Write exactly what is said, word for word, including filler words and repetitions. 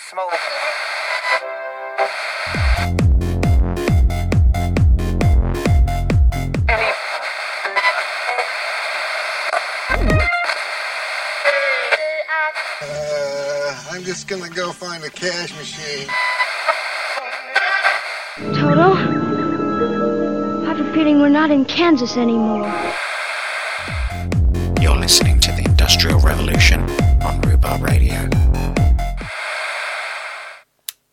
smoke. Uh, I'm just gonna go find a cash machine. Toto, I have a feeling we're not in Kansas anymore. You're listening to the Industrial Revolution on Rhubarb Radio.